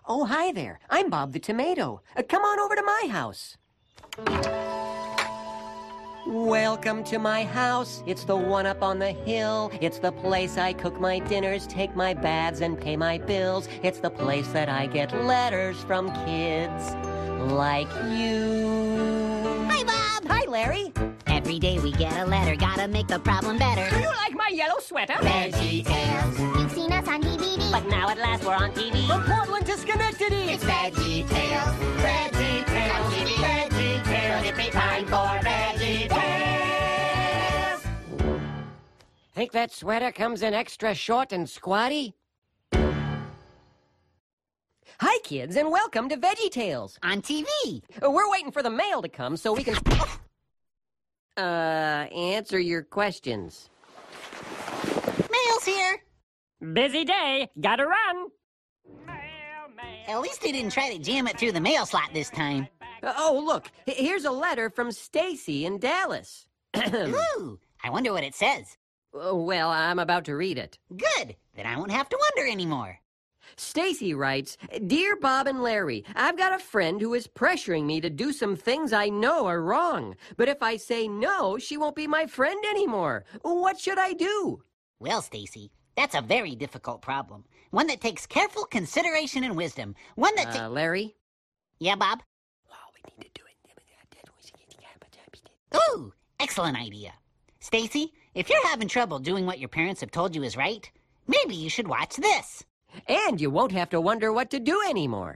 Oh, hi there. I'm Bob the Tomato. Come on over to my house. Welcome to my house. It's the one up on the hill. It's the place I cook my dinners, take my baths, and pay my bills. It's the place that I get letters from kids like you. Hi, Bob. Hi, Larry. Every day we get a letter, gotta make the problem better. Do you like my yellow sweater? Veggie Tales. You've seen us on DVD. But now at last we're on TV. From Portland to Schenectady. It's Veggie Tales. Veggie Tales. Veggie Tales. It's time for Veggie Tales. Think that sweater comes in extra short and squatty? Hi, kids, and welcome to Veggie Tales. On TV. We're waiting for the mail to come so we can... answer your questions. Mail's here. Busy day. Gotta run. At least they didn't try to jam it through the mail slot this time. Oh, look, here's a letter from Stacy in Dallas. Ooh, I wonder what it says. Well, I'm about to read it. Good. Then I won't have to wonder anymore. Stacy writes, Dear Bob and Larry, I've got a friend who is pressuring me to do some things I know are wrong. But if I say no, she won't be my friend anymore. What should I do? Well, Stacy, that's a very difficult problem. One that takes careful consideration and wisdom. One that Larry? Yeah, Bob? Oh, we need to do it. Ooh, excellent idea. Stacy, if you're having trouble doing what your parents have told you is right, maybe you should watch this. And you won't have to wonder what to do anymore.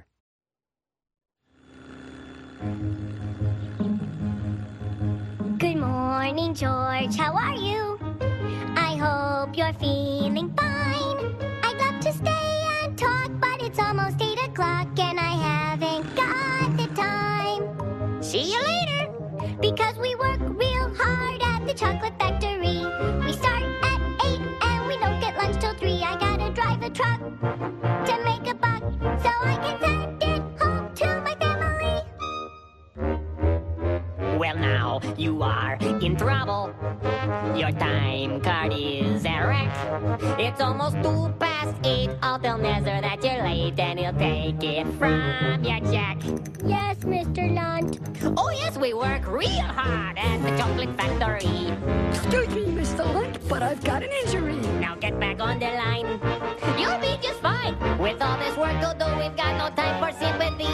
Good morning, George. How are you? I hope you're feeling fine. I'd love to stay and talk, but it's almost 8 o'clock and I haven't got the time. See you later. Because we work real hard at the chocolate factory. We start at 8 and we don't get lunch till 3. I gotta drive a truck to make a buck so I can send it home to my family. Well, now you are in trouble. Your time card is a wreck. It's almost 8:02. I'll tell Nezer that you're late and he'll take it from your check. Yes, Mr. Lunt. Oh, yes, we work real hard at the chocolate factory. Excuse me, Mr. Lunt, but I've got an injury. Now get back on the line. You'll be just fine. With all this work to do, we've got no time for sympathy.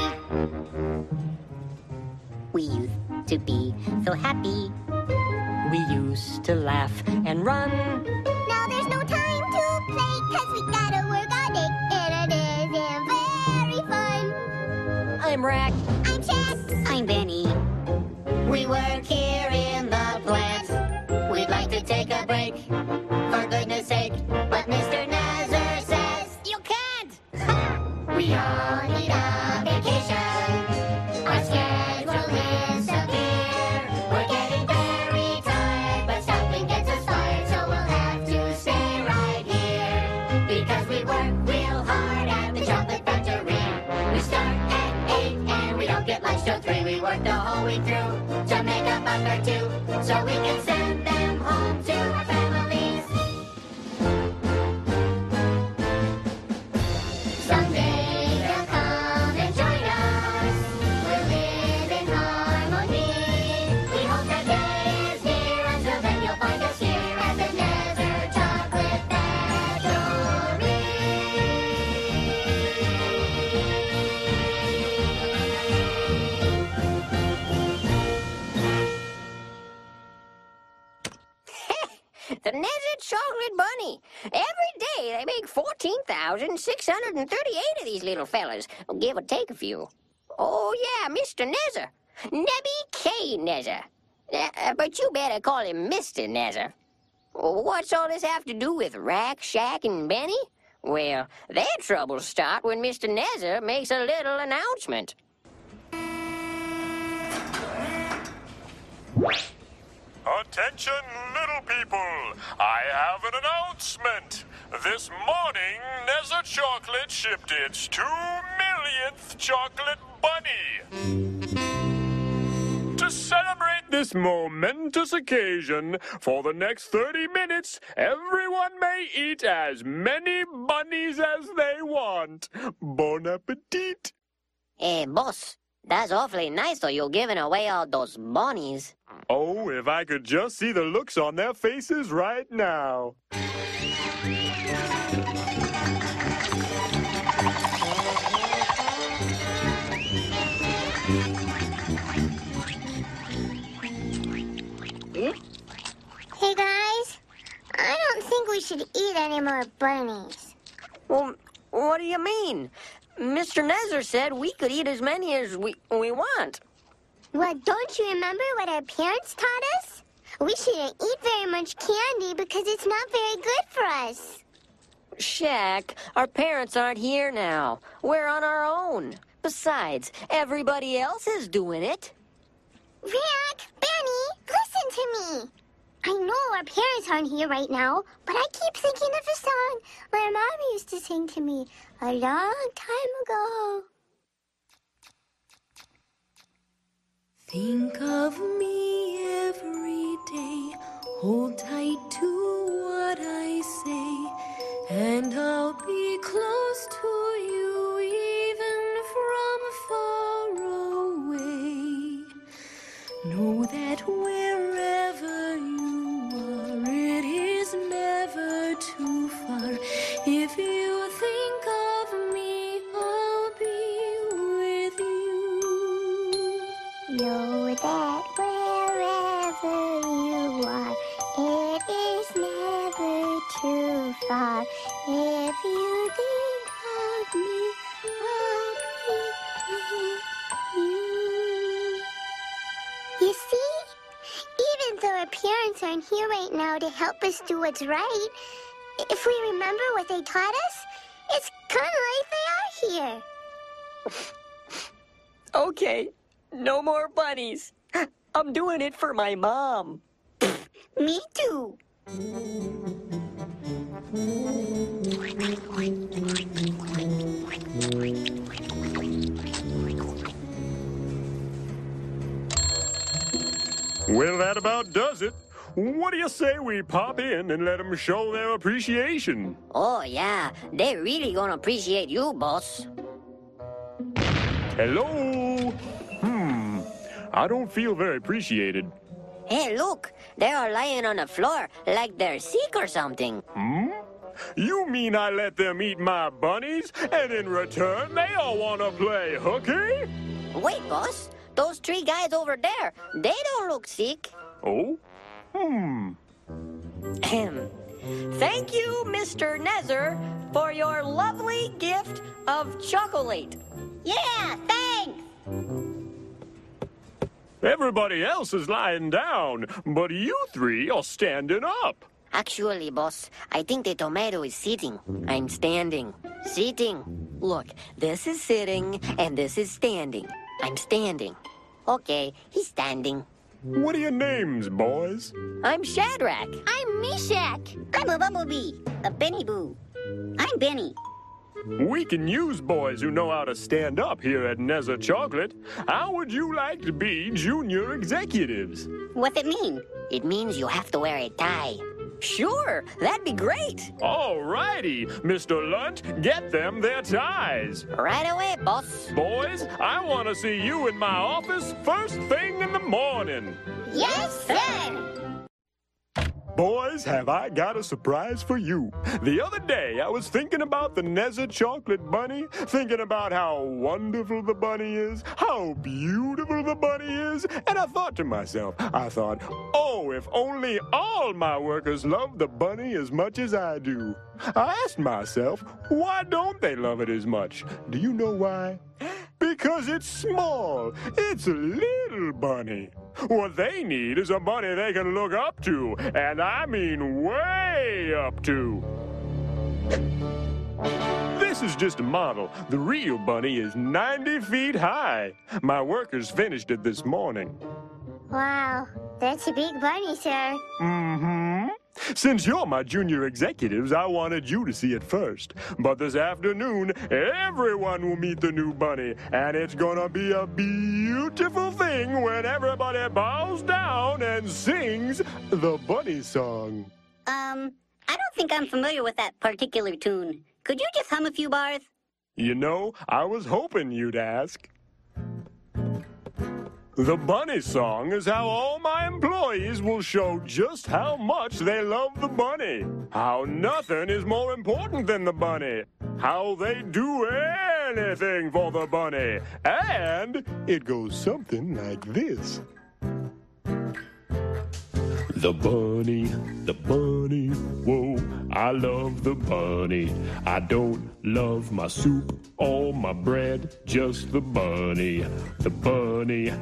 We used to be so happy. We used to laugh and run. Now there's no time to play, 'cause we gotta work all day, and it isn't very fun. I'm Rack. I'm Chet. I'm Benny. We work here in the plant. We'd like to take a break, for goodness sake. But Mr. Nezer says, you can't! We all need a vacation. Our schedule is severe. We're getting very tired, but stopping gets us fired, so we'll have to stay right here. Because we work real hard at the chocolate factory. We start at 8 and we don't get lunch till 3. We work the whole week through to make a buck or two, so we can send them home to our families. Someday they'll come and join us. We'll live in harmony. We hope that day is near. Until then, you'll find us here at the Nezer Chocolate Factory. The Nezer Chocolate Bunny. Every day they make 14,638 of these little fellas. Give or take a few. Oh, yeah, Mr. Nezer. Nebby K. Nezer. But you better call him Mr. Nezer. What's all this have to do with Rack, Shack, and Benny? Well, their troubles start when Mr. Nezer makes a little announcement. Attention, little people! I have an announcement! This morning, Nezer Chocolate shipped its 2 millionth chocolate bunny! To celebrate this momentous occasion, for the next 30 minutes, everyone may eat as many bunnies as they want. Bon appetit. Hey, boss, that's awfully nice though you're giving away all those bunnies. Oh, if I could just see the looks on their faces right now. Hey guys, I don't think we should eat any more bunnies. Well, what do you mean? Mr. Nezer said we could eat as many as we want. Well, don't you remember what our parents taught us? We shouldn't eat very much candy because it's not very good for us. Shaq, our parents aren't here now. We're on our own. Besides, everybody else is doing it. Rick, Benny, listen to me. I know our parents aren't here right now, but I keep thinking of a song my mom used to sing to me a long time ago. Think of me every day, hold tight to what I say, and I'll be close to you even from far away. Know that wherever you are, it is never too far. If you think of me, I'll be with you. Know that wherever you are, it is never too far. If you think of me, I'll be with you. You see, even though our parents aren't here right now to help us do what's right, if we remember what they taught us, it's kind of like they are here. Okay, no more bunnies. I'm doing it for my mom. Me too. Well, that about does it. What do you say we pop in and let them show their appreciation? Oh, yeah, they're really gonna appreciate you, boss. Hello? I don't feel very appreciated. Hey, look, they are lying on the floor like they're sick or something. You mean I let them eat my bunnies, and in return they all want to play hooky? Wait, boss, those three guys over there, they don't look sick. Oh? Thank you, Mr. Nezer, for your lovely gift of chocolate. Yeah, thanks. Everybody else is lying down, but you three are standing up. Actually, boss, I think the tomato is sitting. I'm standing. Sitting. Look, this is sitting, and this is standing. I'm standing. Okay, he's standing. What are your names, boys? I'm Shadrach. I'm Meshach. I'm a bumblebee, a Benny Boo. I'm Benny. We can use boys who know how to stand up here at Nezer Chocolate. How would you like to be junior executives? What's it mean? It means you have to wear a tie. Sure, that'd be great. All righty, Mr. Lunt, get them their ties. Right away, boss. Boys, I want to see you in my office first thing in the morning. Yes, sir. Boys, have I got a surprise for you. The other day, I was thinking about the Nezer Chocolate Bunny, thinking about how wonderful the bunny is, how beautiful the bunny is, and I thought to myself, oh, if only all my workers loved the bunny as much as I do. I asked myself, why don't they love it as much? Do you know why? Because it's small. It's a little bunny. What they need is a bunny they can look up to, and I mean way up to. This is just a model. The real bunny is 90 feet high. My workers finished it this morning. Wow, that's a big bunny, sir. Since you're my junior executives, I wanted you to see it first. But this afternoon, everyone will meet the new bunny, and it's gonna be a beautiful thing when everybody bows down and sings the bunny song. I don't think I'm familiar with that particular tune. Could you just hum a few bars? You know, I was hoping you'd ask. The bunny song is how all my employees will show just how much they love the bunny. How nothing is more important than the bunny. How they do anything for the bunny. And it goes something like this. The bunny, whoa, I love the bunny. I don't love my soup or my bread, just the bunny. The bunny,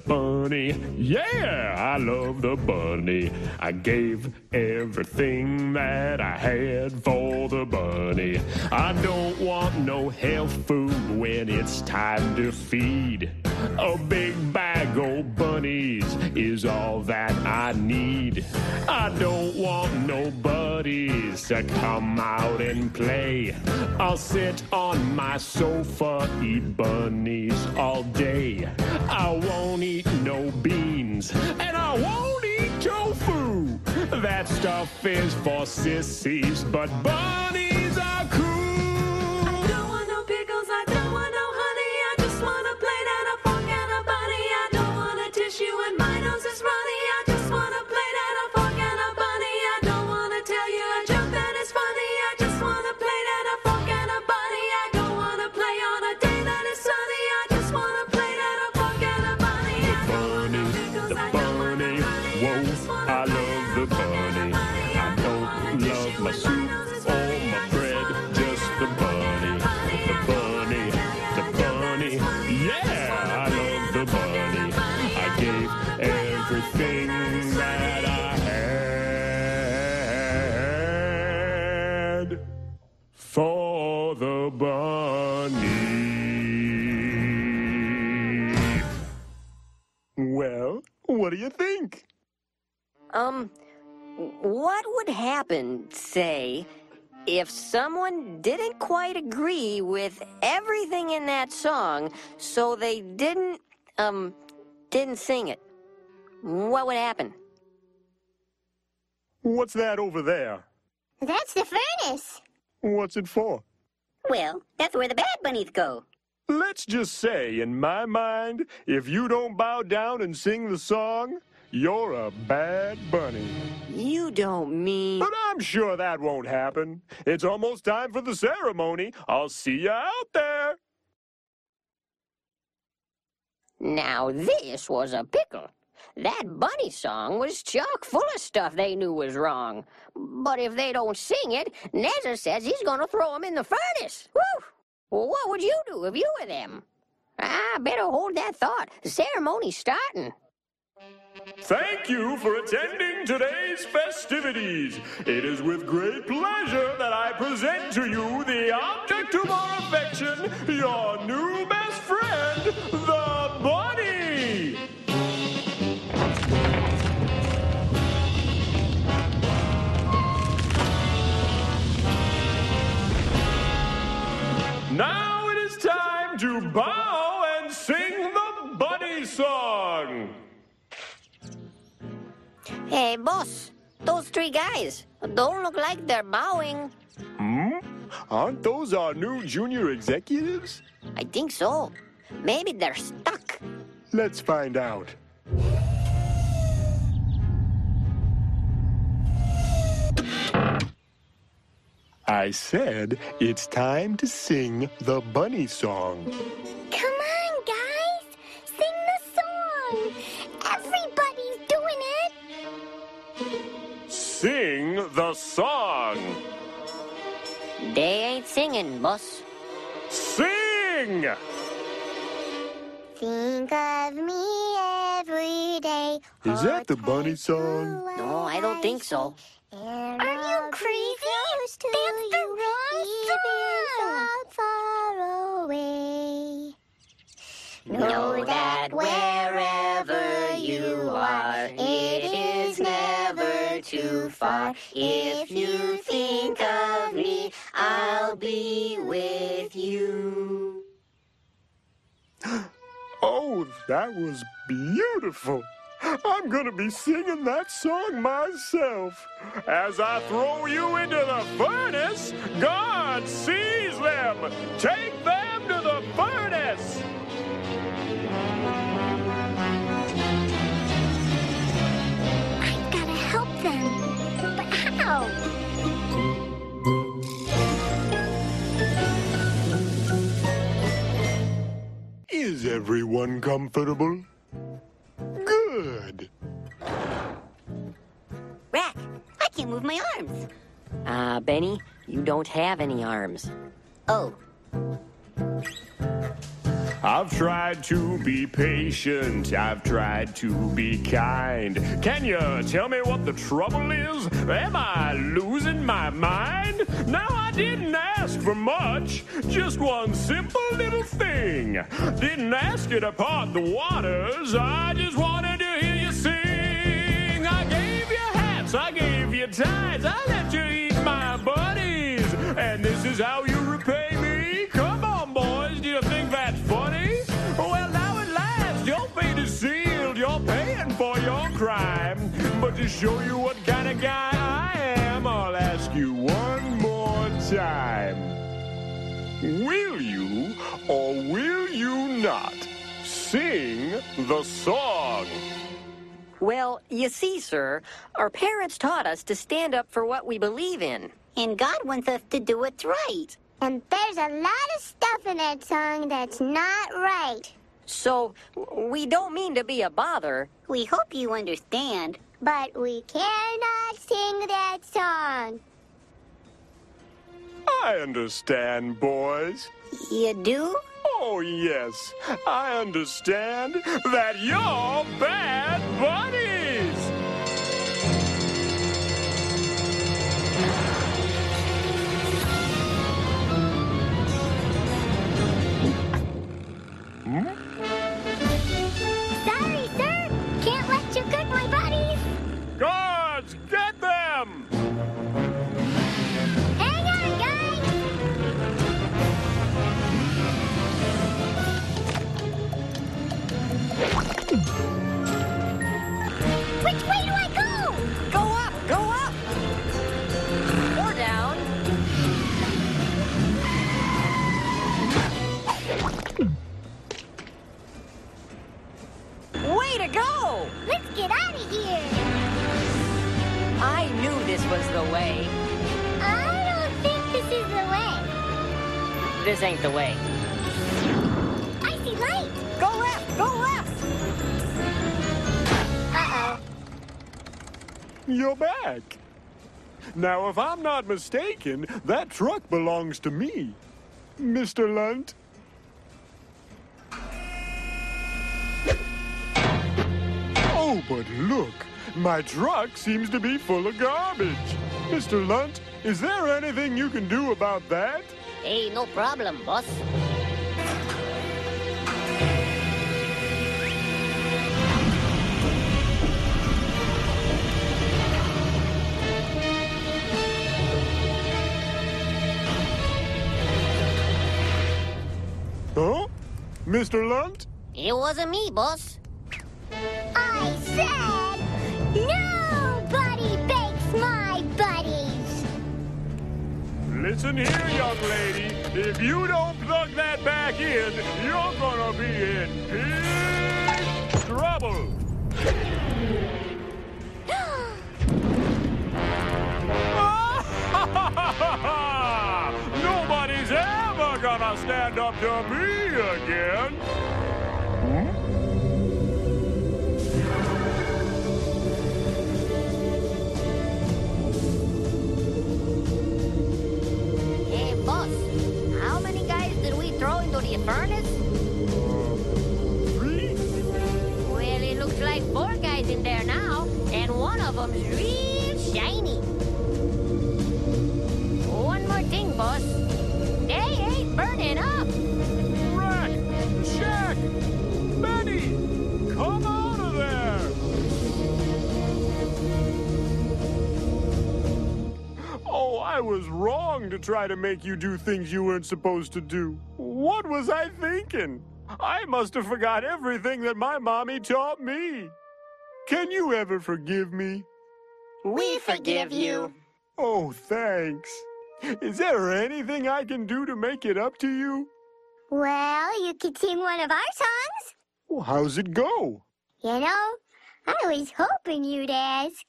yeah, I love the bunny. I gave everything that I had for the bunny. I don't want no health food when it's time to feed. A big bag of bunnies is all that I need. I don't want no buddies to come out and play. I'll sit on my sofa, eat bunnies all day. I won't eat no beans, and I won't eat tofu. That stuff is for sissies, but bunnies are cool. I don't want no pickles, I don't want no honey. I just want a plate and a fork and a bunny. I don't want a tissue and my nose is runny. I just want a plate and a fork and a bunny. I don't want to tell you a joke that is funny. I just want a plate and a fork and a bunny. I don't want to play on a day that is sunny. I just want a plate and a fork and a bunny. I don't want no pickles, I don't want no honey. I just want a plate and a fork and a bunny. I don't want a tissue and my nose is runny. I just want a plate and a fork and a bunny. The bunny, yeah, I love the bunny. I gave everything that I had for the bunny. Well, what do you think? What would happen, say, if someone didn't quite agree with everything in that song, so they didn't sing it? What would happen? What's that over there? That's the furnace. What's it for? Well, that's where the bad bunnies go. Let's just say, in my mind, if you don't bow down and sing the song, you're a bad bunny. You don't mean... But I'm sure that won't happen. It's almost time for the ceremony. I'll see you out there. Now this was a pickle. That bunny song was chock full of stuff they knew was wrong. But if they don't sing it, Nezza says he's gonna throw them in the furnace. Woo! Well, what would you do if you were them? I better hold that thought. The ceremony's starting. Thank you for attending today's festivities. It is with great pleasure that I present to you the object of our affection, your new best friend, the bunny. Now it is time to bow and sing the bunny song. Hey, boss, those three guys don't look like they're bowing. Aren't those our new junior executives? I think so. Maybe they're stuck. Let's find out. I said it's time to sing the bunny song. Come on, guys. Sing the song. Everybody's doing it. Sing the song. They ain't singing, boss. Sing! Think of me every day. Is that the bunny song? No, I don't think so. Are you crazy? That's the wrong song. Far away. Know that wherever you are, it is never too far. If you think of me, I'll be with you. Oh, that was beautiful. I'm gonna be singing that song myself. As I throw you into the furnace, God sees them. Take them to the furnace. I've got to help them. But how? Is everyone comfortable? Good. Rack, I can't move my arms. Benny, you don't have any arms. Oh, I've tried to be patient. I've tried to be kind. Can you tell me what the trouble is? Am I losing my mind? Now, I didn't ask for much. Just one simple little thing. Didn't ask you to part the waters. I just wanted to hear you sing. I gave you hats. I gave you ties. I let you eat my buddies. And this is how you repay me? Come on, boys. Do you think that's funny? Well, now at last, your fate is sealed. You're paying for your crime. But to show you what kind of guy I am, I'll ask you one more time. Will you or will you not sing the song? Well, you see, sir, our parents taught us to stand up for what we believe in. and God wants us to do what's right. And there's a lot of stuff in that song that's not right. So, we don't mean to be a bother. We hope you understand. But we cannot sing that song. I understand, boys. You do? Oh, yes. I understand that you're bad buddies. Sorry, sir. Can't let you cook my buddies. Guards, get them! Hang on, guys. Which way do I go? Go up! Go up! Or down. Way to go! Let's get out of here. I knew this was the way. I don't think this is the way. This ain't the way. I see light. Go left! Go left! Uh-oh. You're back. Now, if I'm not mistaken, that truck belongs to me. Mr. Lunt. Oh, but look. My truck seems to be full of garbage. Mr. Lunt, is there anything you can do about that? Hey, no problem, boss. Huh? Mr. Lunt? It wasn't me, boss. I said, nobody bakes my buddies. Listen here, young lady. If you don't plug that back in, you're gonna be in big trouble. Nobody's ever gonna stand up to me again. Hey, boss. How many guys did we throw into the furnace? 3? Well, it looks like 4 guys in there now, and one of them's real shiny. One more thing, boss. They ain't burning up. Rack! Shack! Benny! Come out of there! wrong to try to make you do things you weren't supposed to do. What was I thinking? I must have forgot everything that my mommy taught me. Can you ever forgive me? We forgive you. Oh, thanks. Is there anything I can do to make it up to you? Well, you could sing one of our songs. Well, how's it go? You know, I was hoping you'd ask.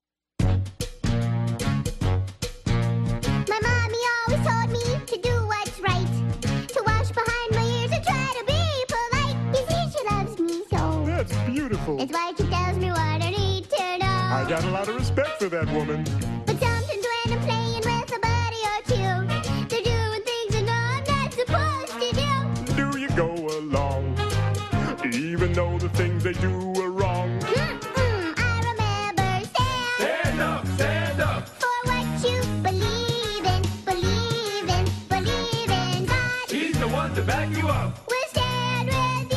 My mommy always told me to do what's right, to wash behind my ears and try to be polite. You see, she loves me so. That's beautiful. That's why she tells me what I need to know. I got a lot of respect for that woman. But sometimes when I'm playing with a buddy or two, they're doing things I know I'm not supposed to do. Do you go along, even though the things they do are wrong? I remember stand up for what you believe in, believe in, believe in. God, He's the one to back you up. will stand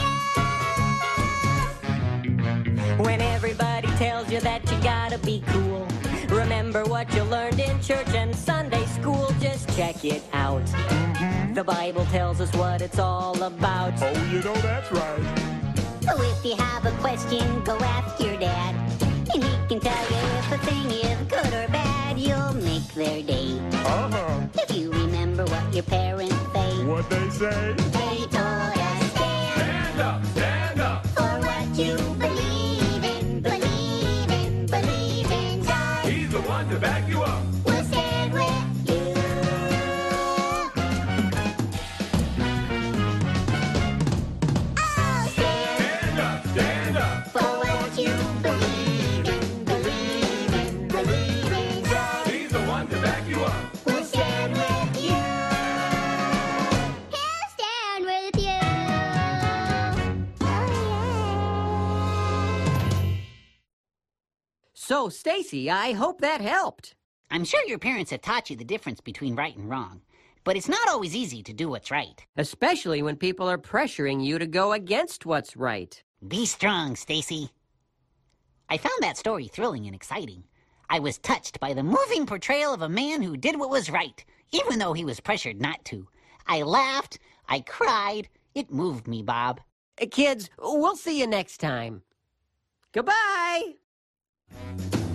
with you. When everybody tells you that you gotta be cool, remember what you learned in church and Sunday school. Just check it out. The Bible tells us what it's all about. Oh, you know that's right. So if you have a question, go ask your dad. And he can tell you if a thing is good or bad. You'll make their day. Uh-huh. If you remember what your parents say. What they say? They told us Stand up for what you believe in, believe in, believe in. God He's the one to back you up. will stand with you. Oh, Stand up for what you believe in, believe in, believe in. God He's the one to back you up. will stand with you. He'll stand with you. Oh, yeah. So, Stacy, I hope that helped. I'm sure your parents have taught you the difference between right and wrong, but it's not always easy to do what's right. Especially when people are pressuring you to go against what's right. Be strong, Stacy. I found that story thrilling and exciting. I was touched by the moving portrayal of a man who did what was right, even though he was pressured not to. I laughed, I cried. It moved me, Bob. Kids, we'll see you next time. Goodbye!